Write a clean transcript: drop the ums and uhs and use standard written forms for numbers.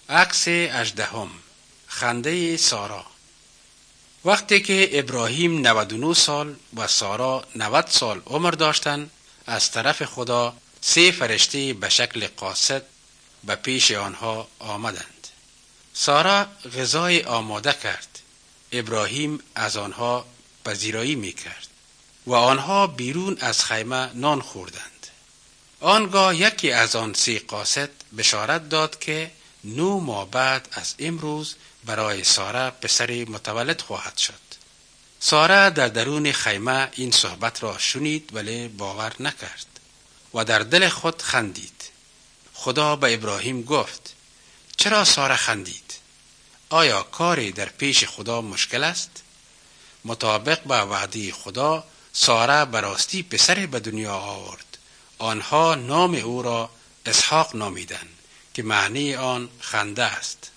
عکس 18. خنده سارا. وقتی که ابراهیم 99 سال و سارا 90 سال عمر داشتند، از طرف خدا 3 فرشته به شکل قاصد به پیش آنها آمدند. سارا غذای آماده کرد. ابراهیم از آنها پذیرایی می کرد و آنها بیرون از خیمه نان خوردند. آنگاه یکی از آن 3 قاصد بشارت داد که 9 ماه بعد از امروز برای سارا پسری متولد خواهد شد. سارا در درون خیمه این صحبت را شنید ولی باور نکرد و در دل خود خندید. خدا به ابراهیم گفت: چرا سارا خندید؟ آیا کاری در پیش خدا مشکل است؟ مطابق با وعده خدا سارا براستی پسری به دنیا آورد. آنها نام او را اسحاق نامیدند که معنی آن خنده است.